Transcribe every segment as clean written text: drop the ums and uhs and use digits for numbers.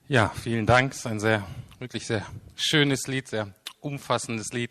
Ja, vielen Dank. Es ist ein wirklich sehr schönes Lied, sehr umfassendes Lied.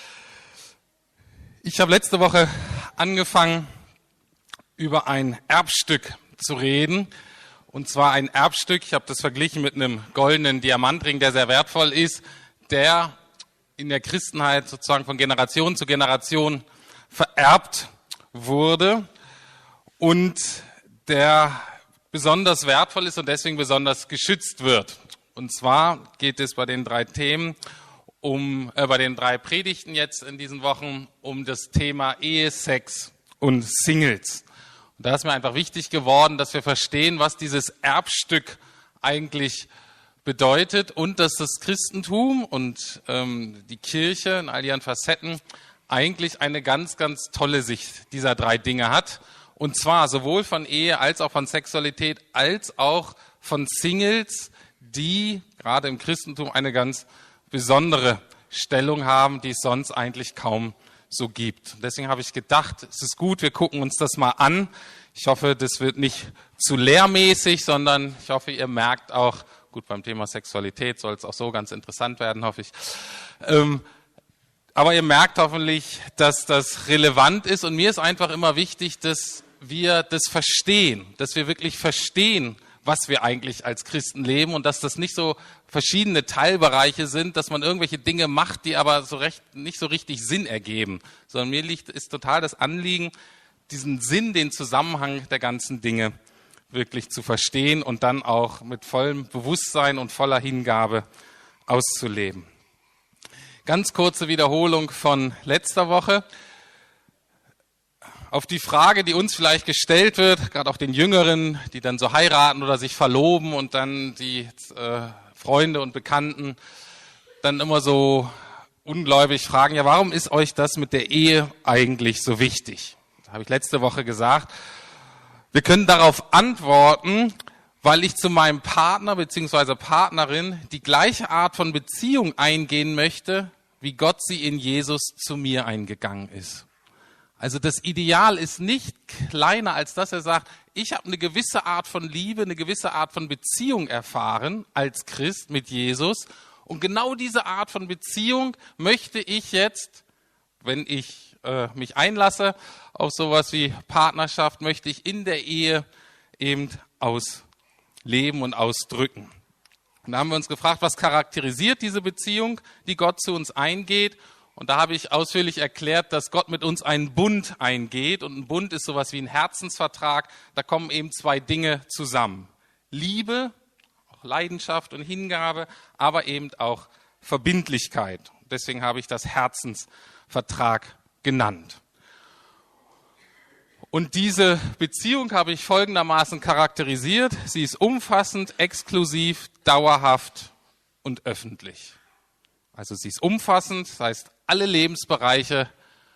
Ich habe letzte Woche angefangen, über ein Erbstück zu reden. Und zwar ein Erbstück, ich habe das verglichen mit einem goldenen Diamantring, der sehr wertvoll ist, der in der Christenheit sozusagen von Generation zu Generation vererbt wurde und der besonders wertvoll ist und deswegen besonders geschützt wird. Und zwar geht es bei den drei Themen bei den drei Predigten jetzt in diesen Wochen um das Thema Ehe, Sex und Singles. Und da ist mir einfach wichtig geworden, dass wir verstehen, was dieses Erbstück eigentlich bedeutet und dass das Christentum und die Kirche in all ihren Facetten eigentlich eine ganz, ganz tolle Sicht dieser drei Dinge hat. Und zwar sowohl von Ehe als auch von Sexualität als auch von Singles, die gerade im Christentum eine ganz besondere Stellung haben, die es sonst eigentlich kaum so gibt. Deswegen habe ich gedacht, es ist gut, wir gucken uns das mal an. Ich hoffe, das wird nicht zu lehrmäßig, sondern ich hoffe, ihr merkt auch, gut, beim Thema Sexualität soll es auch so ganz interessant werden, hoffe ich. Aber ihr merkt hoffentlich, dass das relevant ist und mir ist einfach immer wichtig, dass wir das verstehen, dass wir wirklich verstehen, was wir eigentlich als Christen leben und dass das nicht so verschiedene Teilbereiche sind, dass man irgendwelche Dinge macht, die aber nicht so richtig Sinn ergeben, sondern mir ist total das Anliegen, diesen Sinn, den Zusammenhang der ganzen Dinge wirklich zu verstehen und dann auch mit vollem Bewusstsein und voller Hingabe auszuleben. Ganz kurze Wiederholung von letzter Woche. Auf die Frage, die uns vielleicht gestellt wird, gerade auch den Jüngeren, die dann so heiraten oder sich verloben und dann die Freunde und Bekannten dann immer so ungläubig fragen, ja, warum ist euch das mit der Ehe eigentlich so wichtig? Das habe ich letzte Woche gesagt. Wir können darauf antworten, weil ich zu meinem Partner bzw. Partnerin die gleiche Art von Beziehung eingehen möchte, wie Gott sie in Jesus zu mir eingegangen ist. Also das Ideal ist nicht kleiner, als dass er sagt, ich habe eine gewisse Art von Liebe, eine gewisse Art von Beziehung erfahren als Christ mit Jesus. Und genau diese Art von Beziehung möchte ich jetzt, wenn ich mich einlasse auf sowas wie Partnerschaft, möchte ich in der Ehe eben ausleben und ausdrücken. Und da haben wir uns gefragt, was charakterisiert diese Beziehung, die Gott zu uns eingeht? Und da habe ich ausführlich erklärt, dass Gott mit uns einen Bund eingeht. Und ein Bund ist sowas wie ein Herzensvertrag. Da kommen eben zwei Dinge zusammen. Liebe, auch Leidenschaft und Hingabe, aber eben auch Verbindlichkeit. Deswegen habe ich das Herzensvertrag genannt. Und diese Beziehung habe ich folgendermaßen charakterisiert. Sie ist umfassend, exklusiv, dauerhaft und öffentlich. Also sie ist umfassend, das heißt, alle Lebensbereiche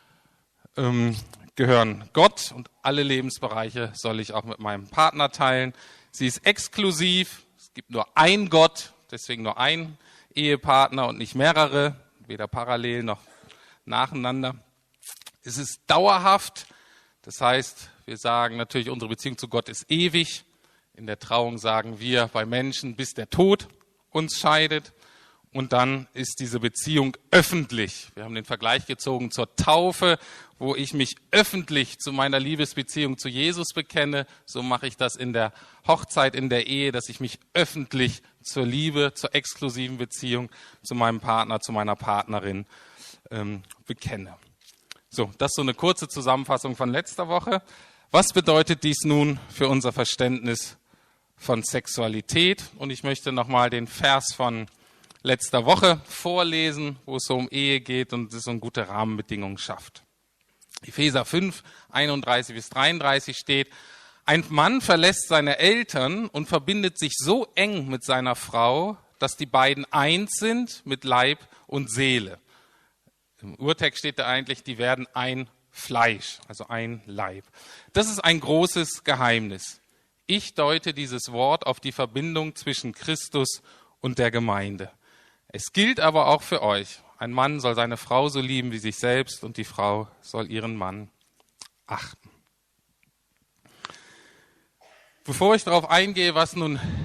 gehören Gott und alle Lebensbereiche soll ich auch mit meinem Partner teilen. Sie ist exklusiv, es gibt nur einen Gott, deswegen nur einen Ehepartner und nicht mehrere, weder parallel noch nacheinander. Es ist dauerhaft, das heißt, wir sagen natürlich, unsere Beziehung zu Gott ist ewig. In der Trauung sagen wir bei Menschen, bis der Tod uns scheidet. Und dann ist diese Beziehung öffentlich. Wir haben den Vergleich gezogen zur Taufe, wo ich mich öffentlich zu meiner Liebesbeziehung zu Jesus bekenne. So mache ich das in der Hochzeit, in der Ehe, dass ich mich öffentlich zur Liebe, zur exklusiven Beziehung zu meinem Partner, zu meiner Partnerin bekenne. So, das ist so eine kurze Zusammenfassung von letzter Woche. Was bedeutet dies nun für unser Verständnis von Sexualität? Und ich möchte nochmal den Vers von letzter Woche vorlesen, wo es so um Ehe geht und es so eine gute Rahmenbedingungen schafft. Epheser 5, 31 bis 33 steht, ein Mann verlässt seine Eltern und verbindet sich so eng mit seiner Frau, dass die beiden eins sind mit Leib und Seele. Im Urtext steht da eigentlich, die werden ein Fleisch, also ein Leib. Das ist ein großes Geheimnis. Ich deute dieses Wort auf die Verbindung zwischen Christus und der Gemeinde. Es gilt aber auch für euch. Ein Mann soll seine Frau so lieben wie sich selbst und die Frau soll ihren Mann achten. Bevor ich darauf eingehe, was nun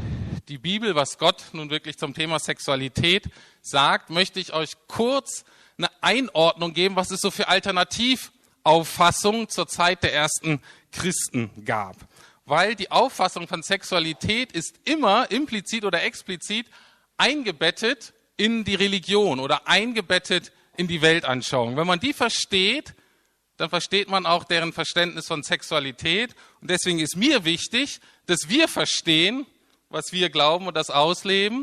die Bibel, was Gott nun wirklich zum Thema Sexualität sagt, möchte ich euch kurz eine Einordnung geben, was es so für Alternativauffassungen zur Zeit der ersten Christen gab. Weil die Auffassung von Sexualität ist immer implizit oder explizit eingebettet in die Religion oder eingebettet in die Weltanschauung. Wenn man die versteht, dann versteht man auch deren Verständnis von Sexualität. Und deswegen ist mir wichtig, dass wir verstehen, was wir glauben und das ausleben,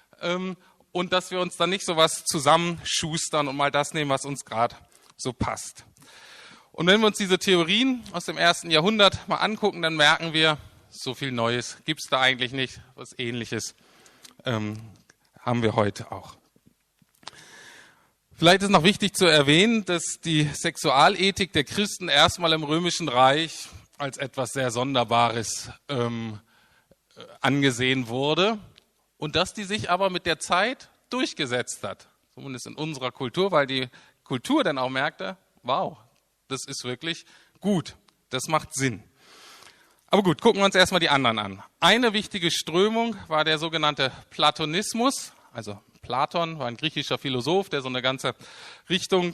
und dass wir uns dann nicht so was zusammenschustern und mal das nehmen, was uns gerade so passt. Und wenn wir uns diese Theorien aus dem 1. Jahrhundert mal angucken, dann merken wir, so viel Neues gibt es da eigentlich nicht. Was Ähnliches haben wir heute auch. Vielleicht ist noch wichtig zu erwähnen, dass die Sexualethik der Christen erstmal im Römischen Reich als etwas sehr Sonderbares angesehen wurde und dass die sich aber mit der Zeit durchgesetzt hat, zumindest in unserer Kultur, weil die Kultur dann auch merkte, wow, das ist wirklich gut, das macht Sinn. Aber gut, gucken wir uns erstmal die anderen an. Eine wichtige Strömung war der sogenannte Platonismus, also Platon war ein griechischer Philosoph, der so eine ganze Richtung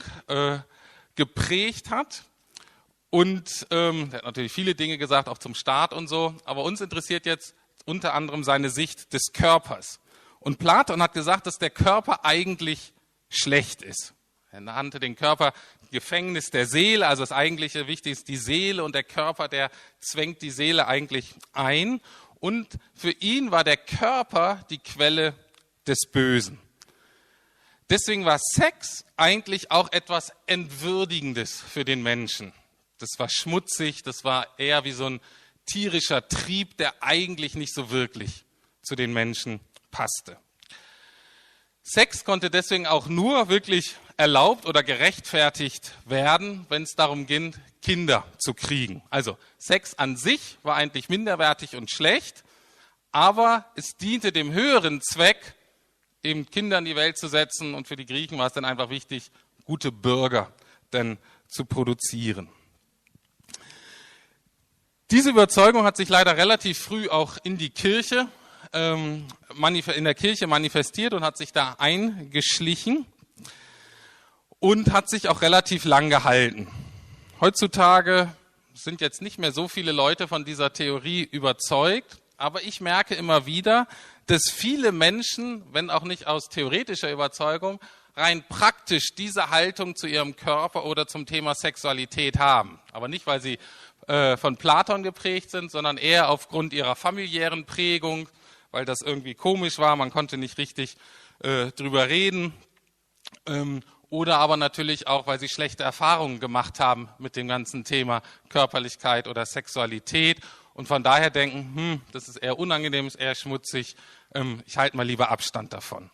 geprägt hat. Und der hat natürlich viele Dinge gesagt, auch zum Staat und so. Aber uns interessiert jetzt unter anderem seine Sicht des Körpers. Und Platon hat gesagt, dass der Körper eigentlich schlecht ist. Er nannte den Körper Gefängnis der Seele, also das eigentliche Wichtige ist die Seele und der Körper, der zwängt die Seele eigentlich ein. Und für ihn war der Körper die Quelle des Bösen. Deswegen war Sex eigentlich auch etwas Entwürdigendes für den Menschen. Das war schmutzig, das war eher wie so ein tierischer Trieb, der eigentlich nicht so wirklich zu den Menschen passte. Sex konnte deswegen auch nur wirklich erlaubt oder gerechtfertigt werden, wenn es darum ging, Kinder zu kriegen. Also Sex an sich war eigentlich minderwertig und schlecht, aber es diente dem höheren Zweck, eben Kinder in die Welt zu setzen, und für die Griechen war es dann einfach wichtig, gute Bürger dann zu produzieren. Diese Überzeugung hat sich leider relativ früh auch in die Kirche, in der Kirche manifestiert und hat sich da eingeschlichen und hat sich auch relativ lang gehalten. Heutzutage sind jetzt nicht mehr so viele Leute von dieser Theorie überzeugt, aber ich merke immer wieder, dass viele Menschen, wenn auch nicht aus theoretischer Überzeugung, rein praktisch diese Haltung zu ihrem Körper oder zum Thema Sexualität haben. Aber nicht, weil sie von Platon geprägt sind, sondern eher aufgrund ihrer familiären Prägung, weil das irgendwie komisch war, man konnte nicht richtig drüber reden. Oder aber natürlich auch, weil sie schlechte Erfahrungen gemacht haben mit dem ganzen Thema Körperlichkeit oder Sexualität und von daher denken, das ist eher unangenehm, ist eher schmutzig, ich halte mal lieber Abstand davon.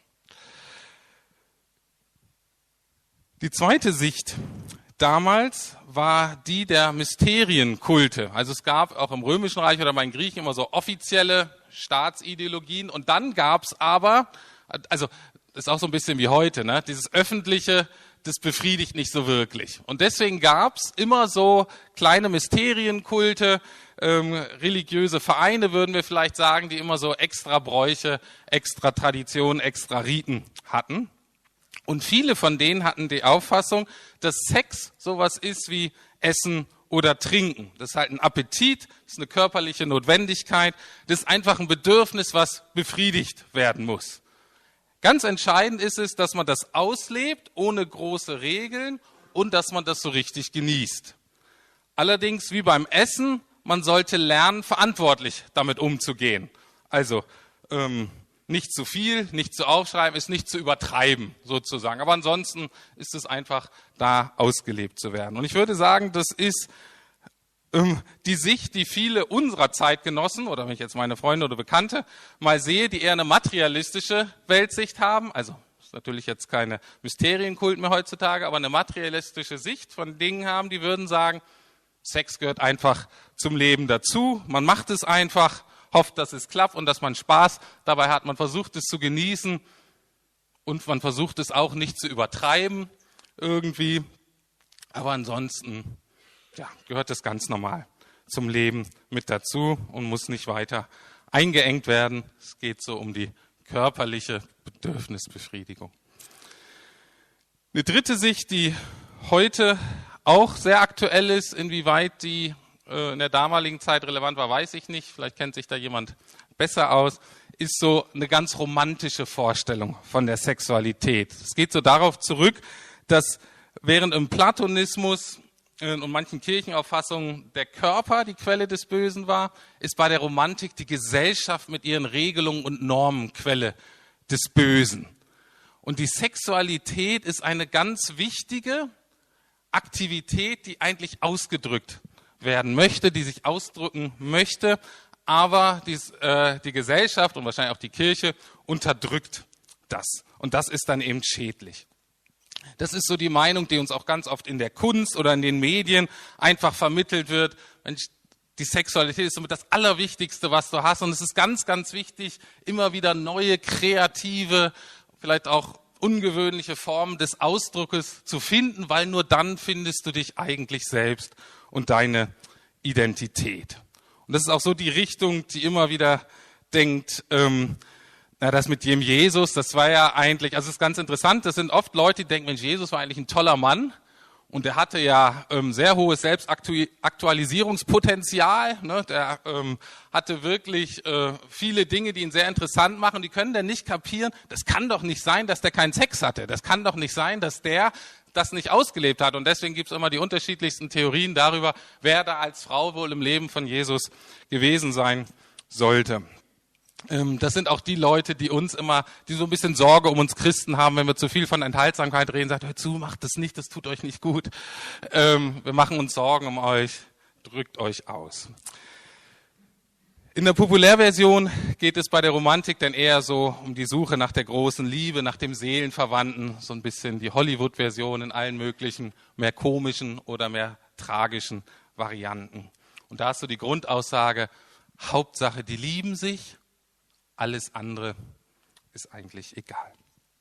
Die zweite Sicht damals war die der Mysterienkulte. Also es gab auch im Römischen Reich oder bei den Griechen immer so offizielle Staatsideologien und dann gab es aber, also das ist auch so ein bisschen wie heute, ne? Dieses Öffentliche, das befriedigt nicht so wirklich. Und deswegen gab es immer so kleine Mysterienkulte, religiöse Vereine, würden wir vielleicht sagen, die immer so extra Bräuche, extra Traditionen, extra Riten hatten. Und viele von denen hatten die Auffassung, dass Sex sowas ist wie Essen oder Trinken. Das ist halt ein Appetit, das ist eine körperliche Notwendigkeit, das ist einfach ein Bedürfnis, was befriedigt werden muss. Ganz entscheidend ist es, dass man das auslebt, ohne große Regeln und dass man das so richtig genießt. Allerdings, wie beim Essen, man sollte lernen, verantwortlich damit umzugehen. Also nicht zu viel, nicht zu aufschreiben, ist nicht zu übertreiben sozusagen. Aber ansonsten ist es einfach, da ausgelebt zu werden. Und ich würde sagen, das ist die Sicht, die viele unserer Zeitgenossen, oder wenn ich jetzt meine Freunde oder Bekannte mal sehe, die eher eine materialistische Weltsicht haben, also ist natürlich jetzt keine Mysterienkult mehr heutzutage, aber eine materialistische Sicht von Dingen haben, die würden sagen, Sex gehört einfach zum Leben dazu, man macht es einfach, hofft, dass es klappt und dass man Spaß dabei hat, man versucht es zu genießen und man versucht es auch nicht zu übertreiben irgendwie, aber ansonsten gehört das ganz normal zum Leben mit dazu und muss nicht weiter eingeengt werden. Es geht so um die körperliche Bedürfnisbefriedigung. Eine dritte Sicht, die heute auch sehr aktuell ist, inwieweit die in der damaligen Zeit relevant war, weiß ich nicht. Vielleicht kennt sich da jemand besser aus, ist so eine ganz romantische Vorstellung von der Sexualität. Es geht so darauf zurück, dass während im Platonismus und manchen Kirchenauffassungen der Körper die Quelle des Bösen war, ist bei der Romantik die Gesellschaft mit ihren Regelungen und Normen Quelle des Bösen. Und die Sexualität ist eine ganz wichtige Aktivität, die eigentlich ausgedrückt werden möchte, die sich ausdrücken möchte, aber die Gesellschaft und wahrscheinlich auch die Kirche unterdrückt das. Und das ist dann eben schädlich. Das ist so die Meinung, die uns auch ganz oft in der Kunst oder in den Medien einfach vermittelt wird. Mensch, die Sexualität ist somit das Allerwichtigste, was du hast. Und es ist ganz, ganz wichtig, immer wieder neue, kreative, vielleicht auch ungewöhnliche Formen des Ausdruckes zu finden, weil nur dann findest du dich eigentlich selbst und deine Identität. Und das ist auch so die Richtung, die immer wieder denkt, das mit dem Jesus, das war ja eigentlich, also es ist ganz interessant, das sind oft Leute, die denken, Mensch, Jesus war eigentlich ein toller Mann und der hatte ja sehr hohes Selbstaktualisierungspotenzial, ne? Der hatte wirklich viele Dinge, die ihn sehr interessant machen, die können dann nicht kapieren, das kann doch nicht sein, dass der keinen Sex hatte, das kann doch nicht sein, dass der das nicht ausgelebt hat und deswegen gibt es immer die unterschiedlichsten Theorien darüber, wer da als Frau wohl im Leben von Jesus gewesen sein sollte. Das sind auch die Leute, die so ein bisschen Sorge um uns Christen haben, wenn wir zu viel von Enthaltsamkeit reden, sagt, hört zu, macht das nicht, das tut euch nicht gut. Wir machen uns Sorgen um euch, drückt euch aus. In der Populärversion geht es bei der Romantik dann eher so um die Suche nach der großen Liebe, nach dem Seelenverwandten, so ein bisschen die Hollywood-Version in allen möglichen, mehr komischen oder mehr tragischen Varianten. Und da ist so die Grundaussage, Hauptsache, die lieben sich, alles andere ist eigentlich egal.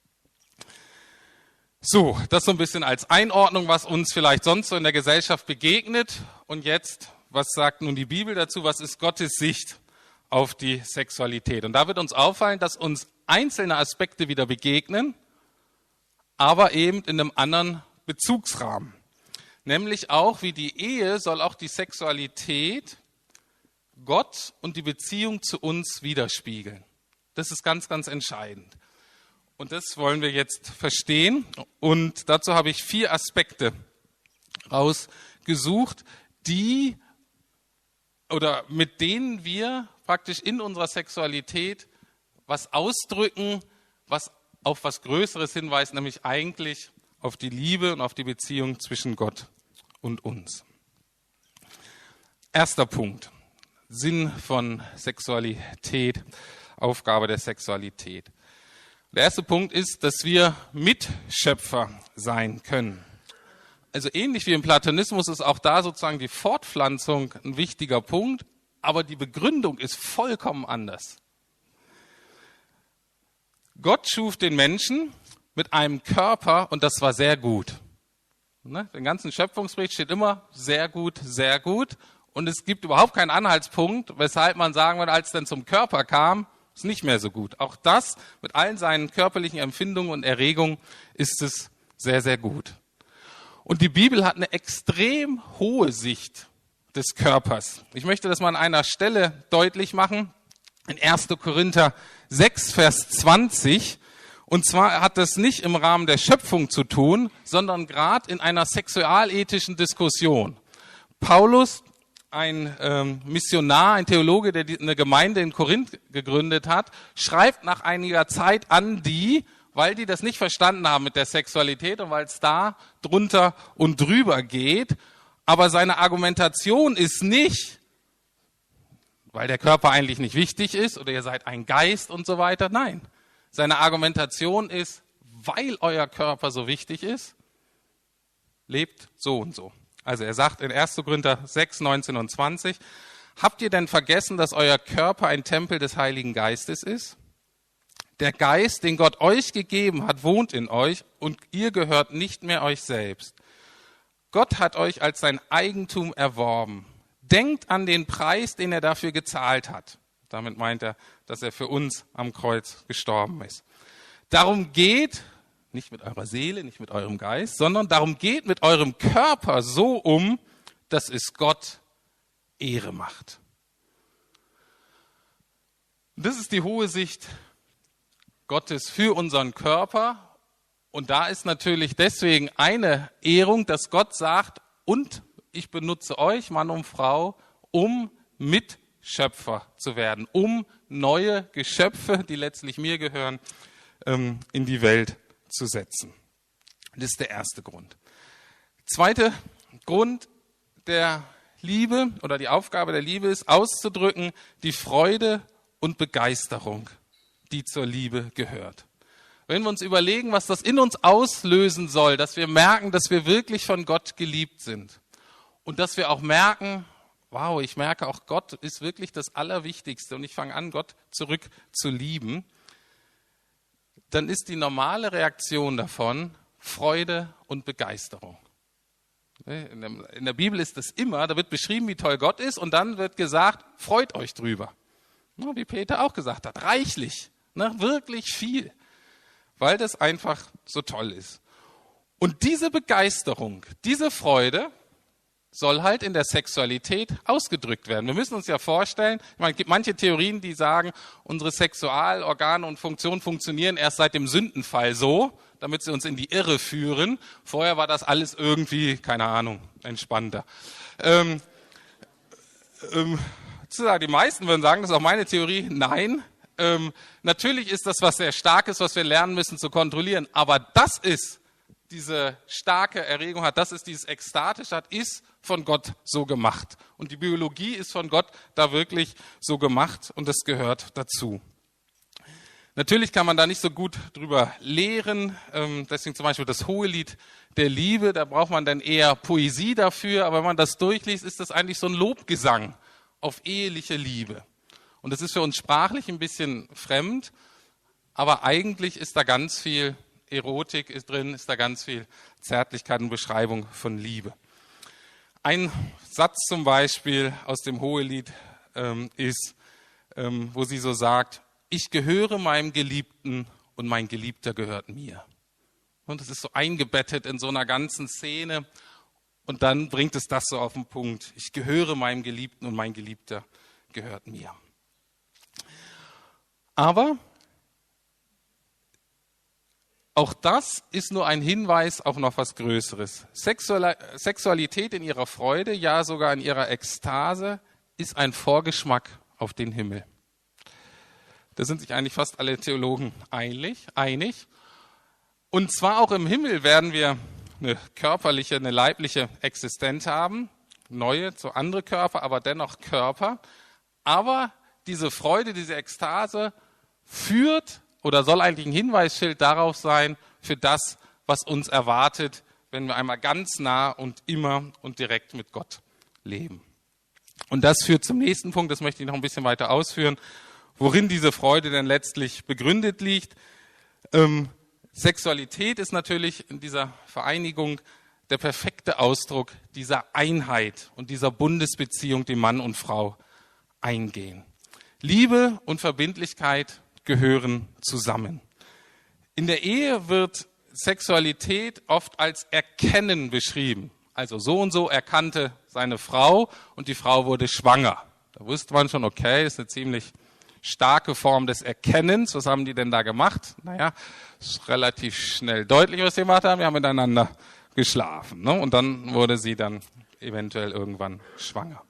So, das so ein bisschen als Einordnung, was uns vielleicht sonst so in der Gesellschaft begegnet. Und jetzt, was sagt nun die Bibel dazu? Was ist Gottes Sicht auf die Sexualität? Und da wird uns auffallen, dass uns einzelne Aspekte wieder begegnen, aber eben in einem anderen Bezugsrahmen. Nämlich auch, wie die Ehe soll auch die Sexualität Gott und die Beziehung zu uns widerspiegeln. Das ist ganz, ganz entscheidend. Und das wollen wir jetzt verstehen. Und dazu habe ich 4 Aspekte rausgesucht, mit denen wir praktisch in unserer Sexualität was ausdrücken, was auf was Größeres hinweist, nämlich eigentlich auf die Liebe und auf die Beziehung zwischen Gott und uns. Erster Punkt. Sinn von Sexualität, Aufgabe der Sexualität. Der erste Punkt ist, dass wir Mitschöpfer sein können. Also ähnlich wie im Platonismus ist auch da sozusagen die Fortpflanzung ein wichtiger Punkt, aber die Begründung ist vollkommen anders. Gott schuf den Menschen mit einem Körper und das war sehr gut. Den ganzen Schöpfungsbericht steht immer sehr gut, sehr gut. Und es gibt überhaupt keinen Anhaltspunkt, weshalb man sagen würde, als es dann zum Körper kam, ist nicht mehr so gut. Auch das, mit allen seinen körperlichen Empfindungen und Erregungen, ist es sehr, sehr gut. Und die Bibel hat eine extrem hohe Sicht des Körpers. Ich möchte das mal an einer Stelle deutlich machen. In 1. Korinther 6, Vers 20. Und zwar hat das nicht im Rahmen der Schöpfung zu tun, sondern gerade in einer sexualethischen Diskussion. Paulus, ein Missionar, ein Theologe, der eine Gemeinde in Korinth gegründet hat, schreibt nach einiger Zeit an weil die das nicht verstanden haben mit der Sexualität und weil es da drunter und drüber geht. Aber seine Argumentation ist nicht, weil der Körper eigentlich nicht wichtig ist oder ihr seid ein Geist und so weiter. Nein, seine Argumentation ist, weil euer Körper so wichtig ist, lebt so und so. Also er sagt in 1. Korinther 6, 19 und 20, habt ihr denn vergessen, dass euer Körper ein Tempel des Heiligen Geistes ist? Der Geist, den Gott euch gegeben hat, wohnt in euch und ihr gehört nicht mehr euch selbst. Gott hat euch als sein Eigentum erworben. Denkt an den Preis, den er dafür gezahlt hat. Damit meint er, dass er für uns am Kreuz gestorben ist. Darum geht, nicht mit eurer Seele, nicht mit eurem Geist, sondern darum geht mit eurem Körper so um, dass es Gott Ehre macht. Das ist die hohe Sicht Gottes für unseren Körper. Und da ist natürlich deswegen eine Ehrung, dass Gott sagt, und ich benutze euch, Mann und Frau, um Mitschöpfer zu werden, um neue Geschöpfe, die letztlich mir gehören, in die Welt zu setzen. Das ist der erste Grund. Zweiter Grund der Liebe oder die Aufgabe der Liebe ist, auszudrücken die Freude und Begeisterung, die zur Liebe gehört. Wenn wir uns überlegen, was das in uns auslösen soll, dass wir merken, dass wir wirklich von Gott geliebt sind und dass wir auch merken, wow, ich merke auch, Gott ist wirklich das Allerwichtigste und ich fange an, Gott zurück zu lieben, dann ist die normale Reaktion davon Freude und Begeisterung. In der Bibel ist das immer, da wird beschrieben, wie toll Gott ist und dann wird gesagt, freut euch drüber. Wie Peter auch gesagt hat, reichlich, wirklich viel, weil das einfach so toll ist. Und diese Begeisterung, diese Freude soll halt in der Sexualität ausgedrückt werden. Wir müssen uns ja vorstellen, es gibt manche Theorien, die sagen, unsere Sexualorgane und Funktionen funktionieren erst seit dem Sündenfall so, damit sie uns in die Irre führen. Vorher war das alles irgendwie, keine Ahnung, entspannter. Die meisten würden sagen, das ist auch meine Theorie, nein. Natürlich ist das was sehr Starkes, was wir lernen müssen zu kontrollieren, aber das ist diese starke Erregung hat, das ist dieses Ekstatische hat, ist von Gott so gemacht. Und die Biologie ist von Gott da wirklich so gemacht und das gehört dazu. Natürlich kann man da nicht so gut drüber lehren, deswegen zum Beispiel das Hohelied der Liebe, da braucht man dann eher Poesie dafür, aber wenn man das durchliest, ist das eigentlich so ein Lobgesang auf eheliche Liebe. Und das ist für uns sprachlich ein bisschen fremd, aber eigentlich ist da ganz viel Erotik ist drin, ist da ganz viel Zärtlichkeit und Beschreibung von Liebe. Ein Satz zum Beispiel aus dem Hohelied ist, wo sie so sagt, ich gehöre meinem Geliebten und mein Geliebter gehört mir. Und es ist so eingebettet in so einer ganzen Szene und dann bringt es das so auf den Punkt. Ich gehöre meinem Geliebten und mein Geliebter gehört mir. Aber auch das ist nur ein Hinweis auf noch was Größeres. Sexualität in ihrer Freude, ja sogar in ihrer Ekstase, ist ein Vorgeschmack auf den Himmel. Da sind sich eigentlich fast alle Theologen einig. Und zwar auch im Himmel werden wir eine körperliche, eine leibliche Existenz haben. Neue, so andere Körper, aber dennoch Körper. Aber diese Freude, diese Ekstase führt oder soll eigentlich ein Hinweisschild darauf sein, für das, was uns erwartet, wenn wir einmal ganz nah und immer und direkt mit Gott leben. Und das führt zum nächsten Punkt, das möchte ich noch ein bisschen weiter ausführen, worin diese Freude denn letztlich begründet liegt. Sexualität ist natürlich in dieser Vereinigung der perfekte Ausdruck dieser Einheit und dieser Bundesbeziehung, die Mann und Frau eingehen. Liebe und Verbindlichkeit gehören zusammen. In der Ehe wird Sexualität oft als Erkennen beschrieben. Also so und so erkannte seine Frau und die Frau wurde schwanger. Da wusste man schon, okay, ist eine ziemlich starke Form des Erkennens. Was haben die denn da gemacht? Naja, ist relativ schnell deutlich, was sie gemacht haben. Wir haben miteinander geschlafen. Ne? Und dann wurde sie dann eventuell irgendwann schwanger.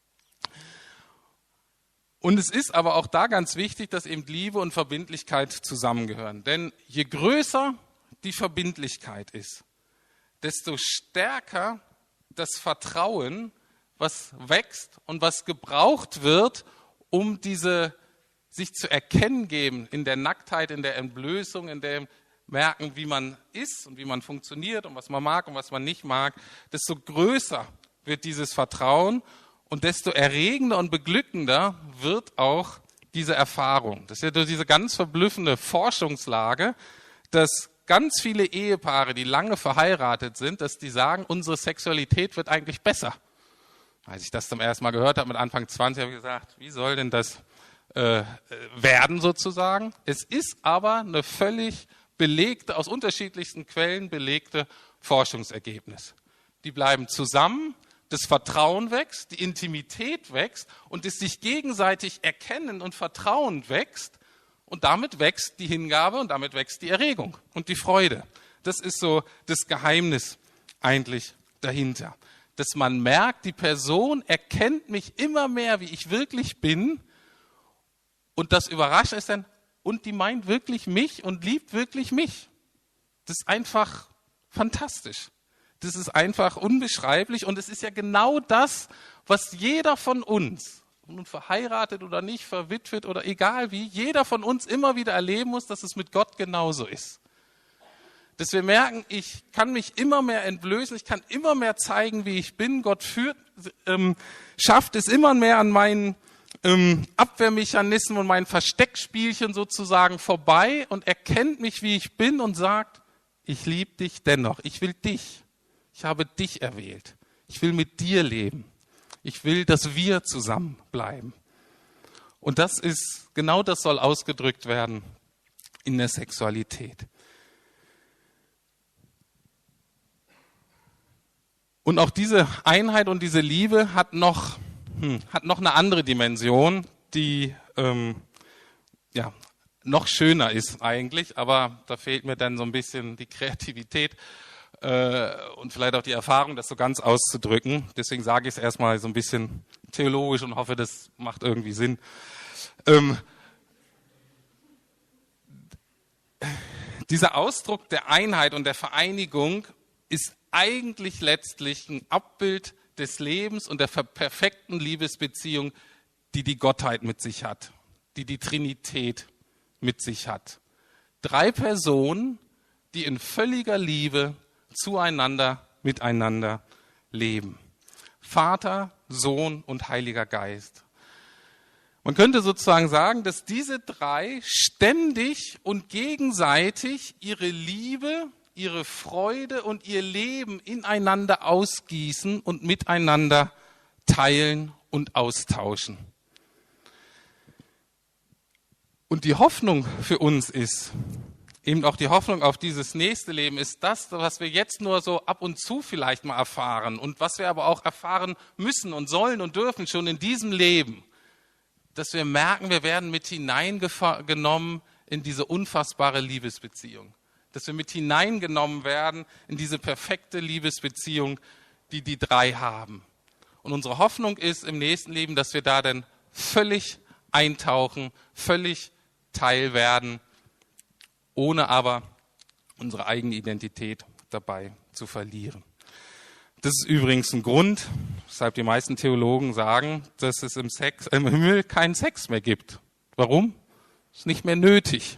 Und es ist aber auch da ganz wichtig, dass eben Liebe und Verbindlichkeit zusammengehören. Denn je größer die Verbindlichkeit ist, desto stärker das Vertrauen, was wächst und was gebraucht wird, um diese sich zu erkennen geben in der Nacktheit, in der Entblößung, in dem Merken, wie man ist und wie man funktioniert und was man mag und was man nicht mag, desto größer wird dieses Vertrauen. Und desto erregender und beglückender wird auch diese Erfahrung. Das ist ja durch diese ganz verblüffende Forschungslage, dass ganz viele Ehepaare, die lange verheiratet sind, dass die sagen, unsere Sexualität wird eigentlich besser. Als ich das zum ersten Mal gehört habe, mit Anfang 20, habe ich gesagt, wie soll denn das werden sozusagen. Es ist aber eine völlig belegte, aus unterschiedlichsten Quellen belegte Forschungsergebnis. Die bleiben zusammen, das Vertrauen wächst, die Intimität wächst und das sich gegenseitig erkennen und Vertrauen wächst und damit wächst die Hingabe und damit wächst die Erregung und die Freude. Das ist so das Geheimnis eigentlich dahinter. Dass man merkt, die Person erkennt mich immer mehr, wie ich wirklich bin. Und das Überraschende ist dann, und die meint wirklich mich und liebt wirklich mich. Das ist einfach fantastisch. Das ist einfach unbeschreiblich. Und es ist ja genau das, was jeder von uns, nun verheiratet oder nicht, verwitwet oder egal wie, jeder von uns immer wieder erleben muss, dass es mit Gott genauso ist. Dass wir merken, ich kann mich immer mehr entblößen, ich kann immer mehr zeigen, wie ich bin. Gott schafft es immer mehr an meinen Abwehrmechanismen und meinen Versteckspielchen sozusagen vorbei und erkennt mich, wie ich bin und sagt, ich liebe dich dennoch, ich will dich, ich habe dich erwählt, ich will mit dir leben, ich will, dass wir zusammenbleiben. Und genau das soll ausgedrückt werden in der Sexualität. Und auch diese Einheit und diese Liebe hat noch eine andere Dimension, die noch schöner ist eigentlich, aber da fehlt mir dann so ein bisschen die Kreativität und vielleicht auch die Erfahrung, das so ganz auszudrücken. Deswegen sage ich es erstmal so ein bisschen theologisch und hoffe, das macht irgendwie Sinn. Dieser Ausdruck der Einheit und der Vereinigung ist eigentlich letztlich ein Abbild des Lebens und der perfekten Liebesbeziehung, die die Gottheit mit sich hat, die die Trinität mit sich hat. 3 Personen, die in völliger Liebe zueinander, miteinander leben. Vater, Sohn und Heiliger Geist. Man könnte sozusagen sagen, dass diese 3 ständig und gegenseitig ihre Liebe, ihre Freude und ihr Leben ineinander ausgießen und miteinander teilen und austauschen. Und die Hoffnung für uns ist, eben auch die Hoffnung auf dieses nächste Leben, ist das, was wir jetzt nur so ab und zu vielleicht mal erfahren und was wir aber auch erfahren müssen und sollen und dürfen schon in diesem Leben, dass wir merken, wir werden mit hineingenommen in diese unfassbare Liebesbeziehung. Dass wir mit hineingenommen werden in diese perfekte Liebesbeziehung, die die 3 haben. Und unsere Hoffnung ist im nächsten Leben, dass wir da dann völlig eintauchen, völlig Teil werden, ohne aber unsere eigene Identität dabei zu verlieren. Das ist übrigens ein Grund, weshalb die meisten Theologen sagen, dass es im Himmel keinen Sex mehr gibt. Warum? Ist nicht mehr nötig.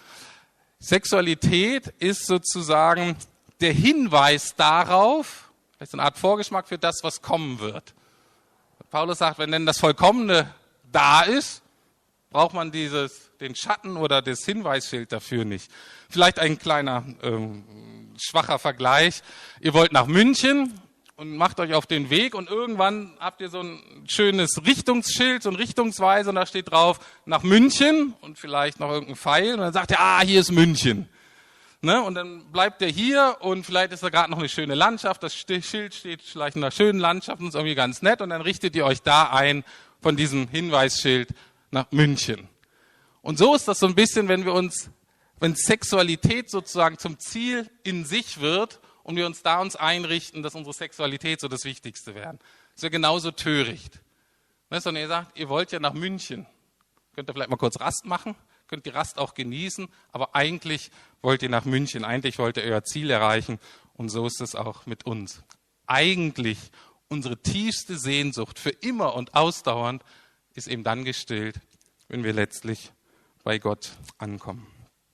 Sexualität ist sozusagen der Hinweis darauf, das ist eine Art Vorgeschmack für das, was kommen wird. Paulus sagt, wenn denn das Vollkommene da ist, braucht man den Schatten oder das Hinweisschild dafür nicht. Vielleicht ein kleiner schwacher Vergleich. Ihr wollt nach München und macht euch auf den Weg und irgendwann habt ihr so ein schönes Richtungsschild, so ein Richtungsweise und da steht drauf nach München und vielleicht noch irgendein Pfeil und dann sagt ihr, hier ist München. Ne? Und dann bleibt ihr hier und vielleicht ist da gerade noch eine schöne Landschaft, das Schild steht vielleicht in einer schönen Landschaft und ist irgendwie ganz nett und dann richtet ihr euch da ein von diesem Hinweisschild nach München. Und so ist das so ein bisschen, wenn Sexualität sozusagen zum Ziel in sich wird, und wir uns einrichten, dass unsere Sexualität so das Wichtigste werden. Das ist ja genauso töricht. Weißt du, und ihr sagt, ihr wollt ja nach München. Könnt ihr vielleicht mal kurz Rast machen, könnt die Rast auch genießen, aber eigentlich wollt ihr nach München, eigentlich wollt ihr euer Ziel erreichen und so ist es auch mit uns. Eigentlich unsere tiefste Sehnsucht für immer und ausdauernd ist eben dann gestillt, wenn wir letztlich bei Gott ankommen.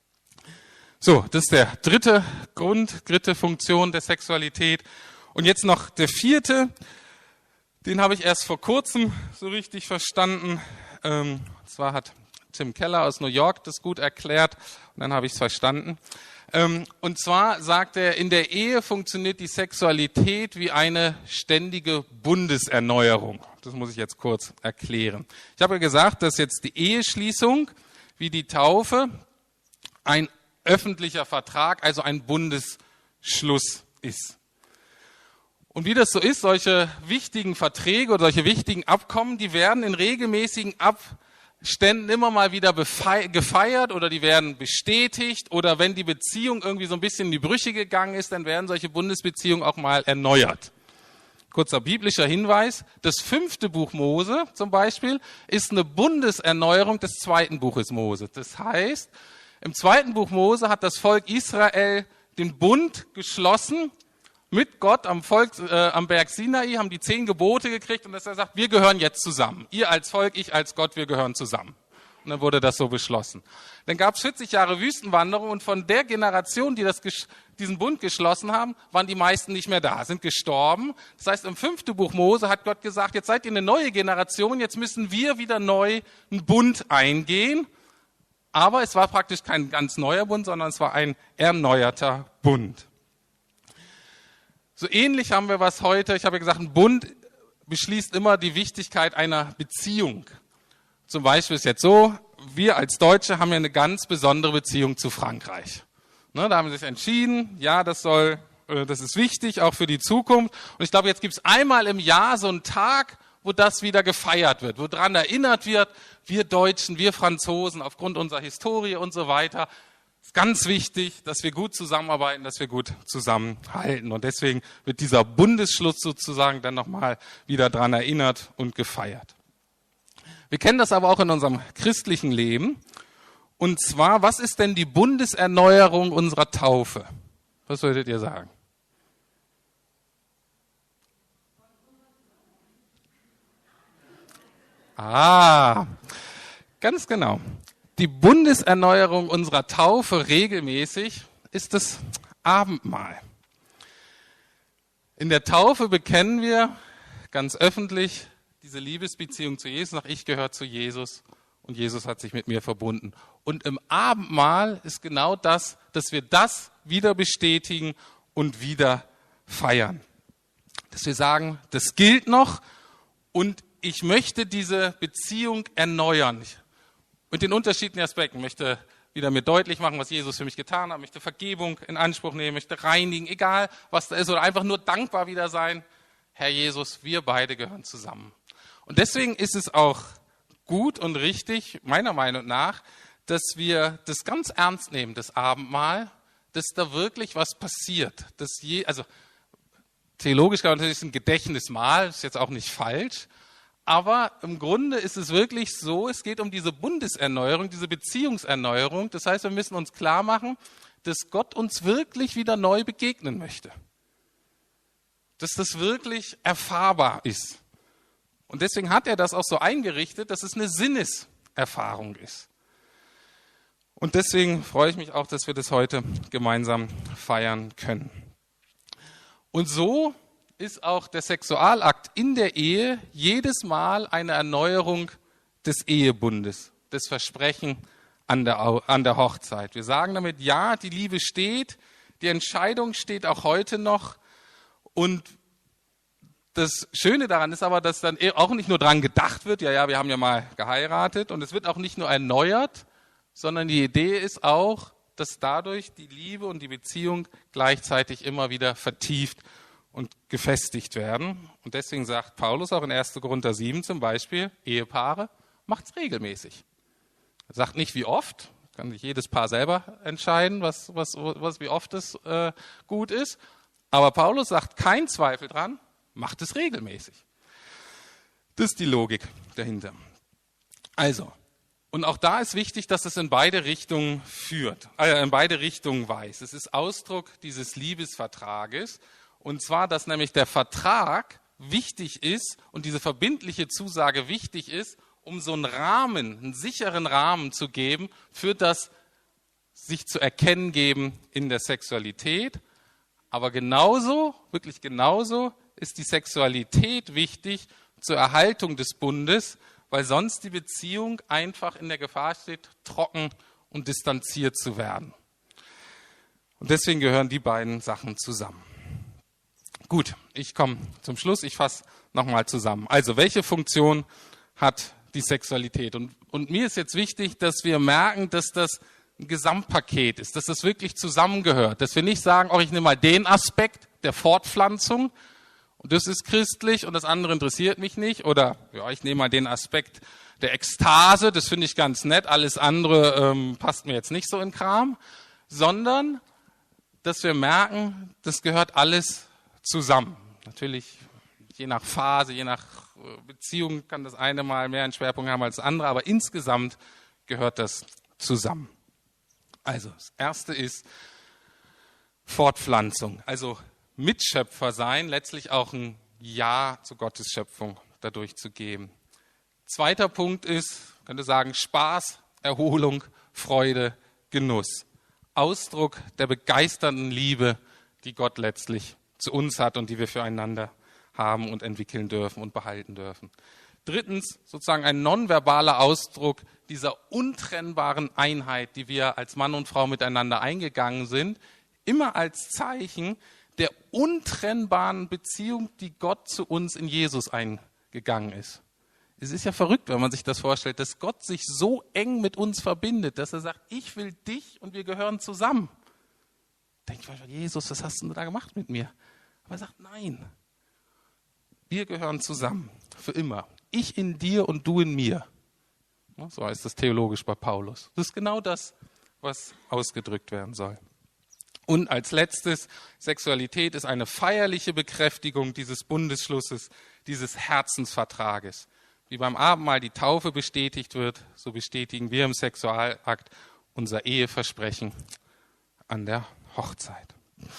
So, das ist der dritte Grund, dritte Funktion der Sexualität. Und jetzt noch der 4., den habe ich erst vor kurzem so richtig verstanden. Und zwar hat Tim Keller aus New York das gut erklärt und dann habe ich es verstanden. Und zwar sagt er, in der Ehe funktioniert die Sexualität wie eine ständige Bundeserneuerung. Das muss ich jetzt kurz erklären. Ich habe ja gesagt, dass jetzt die Eheschließung wie die Taufe ein öffentlicher Vertrag, also ein Bundesschluss ist. Und wie das so ist, solche wichtigen Verträge oder solche wichtigen Abkommen, die werden in regelmäßigen Abständen immer mal wieder gefeiert oder die werden bestätigt oder wenn die Beziehung irgendwie so ein bisschen in die Brüche gegangen ist, dann werden solche Bundesbeziehungen auch mal erneuert. Kurzer biblischer Hinweis, das 5. Buch Mose zum Beispiel ist eine Bundeserneuerung des 2. Buches Mose. Das heißt, im 2. Buch Mose hat das Volk Israel den Bund geschlossen mit Gott am Berg Sinai, haben die 10 Gebote gekriegt und dass er sagt, wir gehören jetzt zusammen. Ihr als Volk, ich als Gott, wir gehören zusammen. Und dann wurde das so beschlossen. Dann gab es 40 Jahre Wüstenwanderung und von der Generation, die diesen Bund geschlossen haben, waren die meisten nicht mehr da, sind gestorben. Das heißt, im 5. Buch Mose hat Gott gesagt, jetzt seid ihr eine neue Generation, jetzt müssen wir wieder neu einen Bund eingehen. Aber es war praktisch kein ganz neuer Bund, sondern es war ein erneuerter Bund. So ähnlich haben wir was heute. Ich habe ja gesagt, ein Bund beschließt immer die Wichtigkeit einer Beziehung. Zum Beispiel ist jetzt so, wir als Deutsche haben ja eine ganz besondere Beziehung zu Frankreich. Ne, da haben sie sich entschieden, ja, das ist wichtig, auch für die Zukunft. Und ich glaube, jetzt gibt es einmal im Jahr so einen Tag, wo das wieder gefeiert wird, wo daran erinnert wird, wir Deutschen, wir Franzosen, aufgrund unserer Historie und so weiter, ist ganz wichtig, dass wir gut zusammenarbeiten, dass wir gut zusammenhalten. Und deswegen wird dieser Bundesschluss sozusagen dann nochmal wieder daran erinnert und gefeiert. Wir kennen das aber auch in unserem christlichen Leben. Und zwar, was ist denn die Bundeserneuerung unserer Taufe? Was würdet ihr sagen? Ganz genau. Die Bundeserneuerung unserer Taufe regelmäßig ist das Abendmahl. In der Taufe bekennen wir ganz öffentlich diese Liebesbeziehung zu Jesus. Ich gehöre zu Jesus und Jesus hat sich mit mir verbunden. Und im Abendmahl ist genau das, dass wir das wieder bestätigen und wieder feiern. Dass wir sagen, das gilt noch und ich möchte diese Beziehung erneuern. Mit den unterschiedlichen Aspekten möchte wieder mir deutlich machen, was Jesus für mich getan hat, möchte Vergebung in Anspruch nehmen, möchte reinigen, egal was da ist, oder einfach nur dankbar wieder sein. Herr Jesus, wir beide gehören zusammen. Und deswegen ist es auch gut und richtig, meiner Meinung nach, dass wir das ganz ernst nehmen, das Abendmahl, dass da wirklich was passiert. Also theologisch kann man natürlich ein Gedächtnismahl, ist jetzt auch nicht falsch, aber im Grunde ist es wirklich so, es geht um diese Bundeserneuerung, diese Beziehungserneuerung. Das heißt, wir müssen uns klar machen, dass Gott uns wirklich wieder neu begegnen möchte. Dass das wirklich erfahrbar ist. Und deswegen hat er das auch so eingerichtet, dass es eine Sinneserfahrung ist. Und deswegen freue ich mich auch, dass wir das heute gemeinsam feiern können. Und so ist auch der Sexualakt in der Ehe jedes Mal eine Erneuerung des Ehebundes, des Versprechen an der Hochzeit. Wir sagen damit, ja, die Liebe steht, die Entscheidung steht auch heute noch. Und das Schöne daran ist aber, dass dann auch nicht nur dran gedacht wird, ja, wir haben ja mal geheiratet, und es wird auch nicht nur erneuert, sondern die Idee ist auch, dass dadurch die Liebe und die Beziehung gleichzeitig immer wieder vertieft und gefestigt werden. Und deswegen sagt Paulus auch in 1. Korinther 7 zum Beispiel, Ehepaare, macht's regelmäßig. Er sagt nicht, wie oft, kann sich jedes Paar selber entscheiden, wie oft es gut ist. Aber Paulus sagt, kein Zweifel dran, macht es regelmäßig. Das ist die Logik dahinter. Also, und auch da ist wichtig, dass es in beide Richtungen in beide Richtungen weist. Es ist Ausdruck dieses Liebesvertrages. Und zwar, dass nämlich der Vertrag wichtig ist und diese verbindliche Zusage wichtig ist, um so einen Rahmen, einen sicheren Rahmen zu geben für das sich zu erkennen geben in der Sexualität. Aber genauso, wirklich genauso, ist die Sexualität wichtig zur Erhaltung des Bundes, weil sonst die Beziehung einfach in der Gefahr steht, trocken und distanziert zu werden. Und deswegen gehören die beiden Sachen zusammen. Gut, ich komme zum Schluss. Ich fasse nochmal zusammen. Also, welche Funktion hat die Sexualität? Und mir ist jetzt wichtig, dass wir merken, dass das ein Gesamtpaket ist, dass das wirklich zusammengehört. Dass wir nicht sagen, ich nehme mal den Aspekt der Fortpflanzung und das ist christlich und das andere interessiert mich nicht. Oder ich nehme mal den Aspekt der Ekstase, das finde ich ganz nett, alles andere passt mir jetzt nicht so in den Kram. Sondern, dass wir merken, das gehört alles zusammen. Natürlich, je nach Phase, je nach Beziehung kann das eine mal mehr einen Schwerpunkt haben als das andere, aber insgesamt gehört das zusammen. Also, das erste ist Fortpflanzung, also Mitschöpfer sein, letztlich auch ein Ja zu Gottes Schöpfung dadurch zu geben. Zweiter Punkt ist, man könnte sagen, Spaß, Erholung, Freude, Genuss. Ausdruck der begeisternden Liebe, die Gott letztlich zu uns hat und die wir füreinander haben und entwickeln dürfen und behalten dürfen. Drittens, sozusagen ein nonverbaler Ausdruck dieser untrennbaren Einheit, die wir als Mann und Frau miteinander eingegangen sind, immer als Zeichen der untrennbaren Beziehung, die Gott zu uns in Jesus eingegangen ist. Es ist ja verrückt, wenn man sich das vorstellt, dass Gott sich so eng mit uns verbindet, dass er sagt, ich will dich und wir gehören zusammen. Da denke ich manchmal, Jesus, was hast du da gemacht mit mir? Aber er sagt, nein, wir gehören zusammen, für immer. Ich in dir und du in mir. So heißt das theologisch bei Paulus. Das ist genau das, was ausgedrückt werden soll. Und als letztes, Sexualität ist eine feierliche Bekräftigung dieses Bundesschlusses, dieses Herzensvertrages. Wie beim Abendmahl die Taufe bestätigt wird, so bestätigen wir im Sexualakt unser Eheversprechen an der Hochzeit.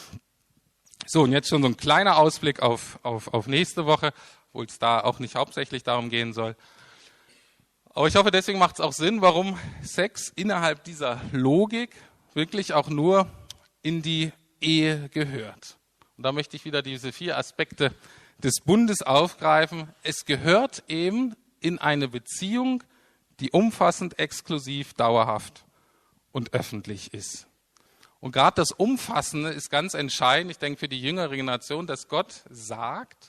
So, und jetzt schon so ein kleiner Ausblick auf nächste Woche, obwohl es da auch nicht hauptsächlich darum gehen soll. Aber ich hoffe, deswegen macht es auch Sinn, warum Sex innerhalb dieser Logik wirklich auch nur in die Ehe gehört. Und da möchte ich wieder diese 4 Aspekte des Bundes aufgreifen. Es gehört eben in eine Beziehung, die umfassend, exklusiv, dauerhaft und öffentlich ist. Und gerade das Umfassende ist ganz entscheidend, ich denke für die jüngere Generation, dass Gott sagt,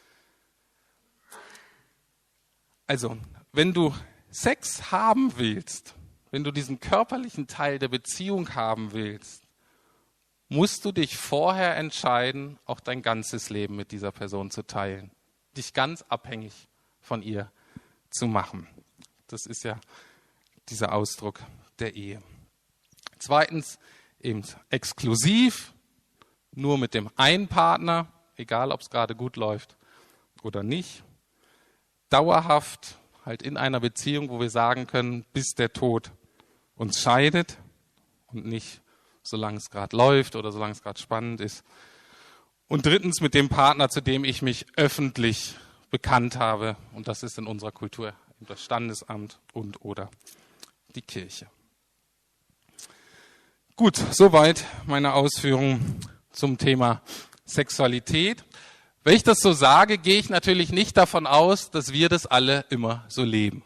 also wenn du Sex haben willst, wenn du diesen körperlichen Teil der Beziehung haben willst, musst du dich vorher entscheiden, auch dein ganzes Leben mit dieser Person zu teilen, dich ganz abhängig von ihr zu machen. Das ist ja dieser Ausdruck der Ehe. Zweitens, eben exklusiv, nur mit dem einen Partner, egal ob es gerade gut läuft oder nicht. Dauerhaft, halt in einer Beziehung, wo wir sagen können, bis der Tod uns scheidet und nicht, solange es gerade läuft oder solange es gerade spannend ist. Und drittens mit dem Partner, zu dem ich mich öffentlich bekannt habe. Und das ist in unserer Kultur das Standesamt und oder die Kirche. Gut, soweit meine Ausführungen zum Thema Sexualität. Wenn ich das so sage, gehe ich natürlich nicht davon aus, dass wir das alle immer so leben.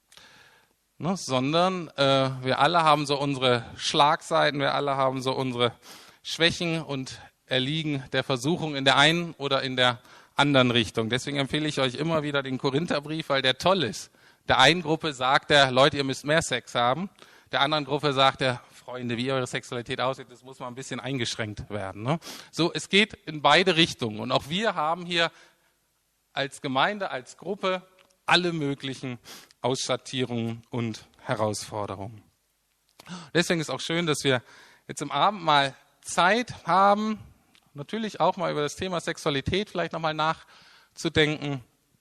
Sondern wir alle haben so unsere Schlagseiten, wir alle haben so unsere Schwächen und erliegen der Versuchung in der einen oder in der anderen Richtung. Deswegen empfehle ich euch immer wieder den Korintherbrief, weil der toll ist. Der einen Gruppe sagt er, Leute, ihr müsst mehr Sex haben. Der anderen Gruppe sagt er, Freunde, wie eure Sexualität aussieht, das muss mal ein bisschen eingeschränkt werden. Ne? So, es geht in beide Richtungen. Und auch wir haben hier als Gemeinde, als Gruppe alle möglichen Ausschattierungen und Herausforderungen. Deswegen ist auch schön, dass wir jetzt im Abend mal Zeit haben, natürlich auch mal über das Thema Sexualität vielleicht nochmal nachzudenken.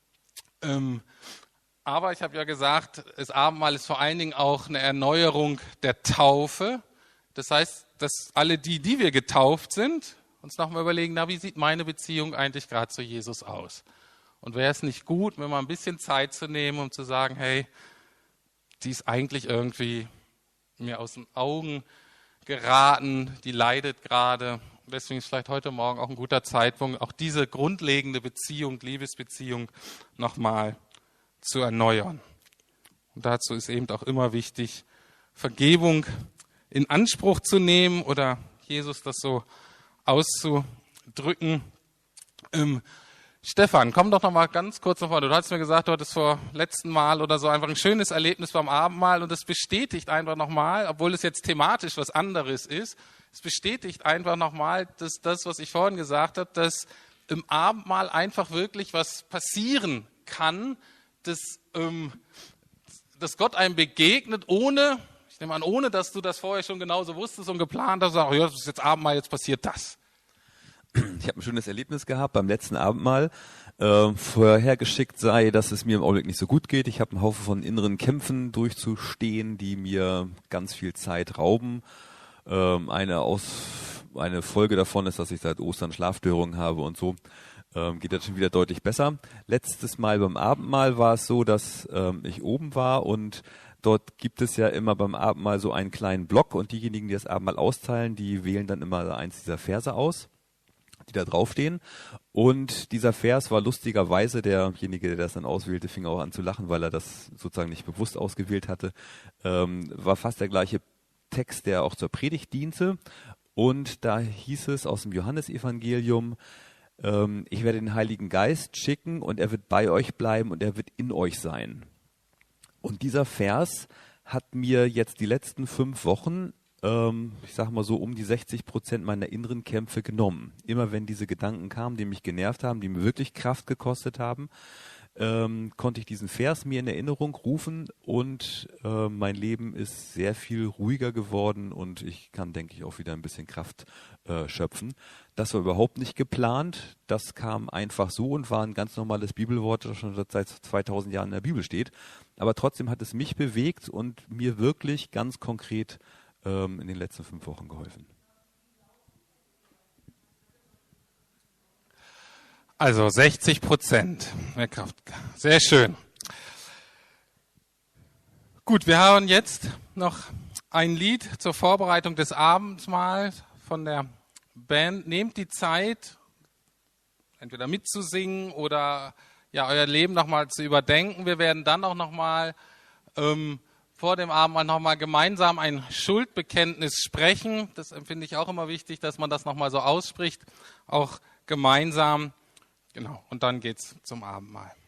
Aber ich habe ja gesagt, das Abendmahl ist vor allen Dingen auch eine Erneuerung der Taufe. Das heißt, dass alle die wir getauft sind, uns nochmal überlegen, wie sieht meine Beziehung eigentlich gerade zu Jesus aus? Und wäre es nicht gut, mir mal ein bisschen Zeit zu nehmen, um zu sagen, hey, die ist eigentlich irgendwie mir aus den Augen geraten, die leidet gerade. Deswegen ist vielleicht heute Morgen auch ein guter Zeitpunkt, auch diese grundlegende Beziehung, Liebesbeziehung nochmal zu erneuern. Und dazu ist eben auch immer wichtig, Vergebung in Anspruch zu nehmen oder Jesus das so auszudrücken. Stefan, komm doch noch mal ganz kurz nach vorne. Du hast mir gesagt, du hattest vor letzten Mal oder so einfach ein schönes Erlebnis beim Abendmahl und das bestätigt einfach nochmal, obwohl es jetzt thematisch was anderes ist, es bestätigt einfach nochmal, dass das, was ich vorhin gesagt habe, dass im Abendmahl einfach wirklich was passieren kann, dass Gott einem begegnet, ohne, ich nehme an, ohne, dass du das vorher schon genauso wusstest und geplant hast, ja, das ist jetzt Abendmahl, jetzt passiert das. Ich habe ein schönes Erlebnis gehabt beim letzten Abendmahl. Vorhergeschickt sei, dass es mir im Augenblick nicht so gut geht. Ich habe einen Haufen von inneren Kämpfen durchzustehen, die mir ganz viel Zeit rauben. Eine Folge davon ist, dass ich seit Ostern Schlafstörungen habe und so. Geht jetzt schon wieder deutlich besser. Letztes Mal beim Abendmahl war es so, dass ich oben war und dort gibt es ja immer beim Abendmahl so einen kleinen Block und diejenigen, die das Abendmahl austeilen, die wählen dann immer eins dieser Verse aus, die da draufstehen. Und dieser Vers war lustigerweise, derjenige, der das dann auswählte, fing auch an zu lachen, weil er das sozusagen nicht bewusst ausgewählt hatte, war fast der gleiche Text, der auch zur Predigt diente. Und da hieß es aus dem Johannesevangelium, ich werde den Heiligen Geist schicken und er wird bei euch bleiben und er wird in euch sein. Und dieser Vers hat mir jetzt die letzten 5 Wochen, ich sag mal so, um die 60% meiner inneren Kämpfe genommen. Immer wenn diese Gedanken kamen, die mich genervt haben, die mir wirklich Kraft gekostet haben, konnte ich diesen Vers mir in Erinnerung rufen und mein Leben ist sehr viel ruhiger geworden und ich kann, denke ich, auch wieder ein bisschen Kraft schöpfen. Das war überhaupt nicht geplant, das kam einfach so und war ein ganz normales Bibelwort, das schon seit 2000 Jahren in der Bibel steht. Aber trotzdem hat es mich bewegt und mir wirklich ganz konkret in den letzten 5 Wochen geholfen. Also 60% mehr Kraft. Sehr schön. Gut, wir haben jetzt noch ein Lied zur Vorbereitung des Abendmahls von der Band. Nehmt die Zeit, entweder mitzusingen oder ja, euer Leben nochmal zu überdenken. Wir werden dann auch nochmal vor dem Abendmahl nochmal gemeinsam ein Schuldbekenntnis sprechen. Das empfinde ich auch immer wichtig, dass man das nochmal so ausspricht, auch gemeinsam. Genau, und dann geht's zum Abendmahl.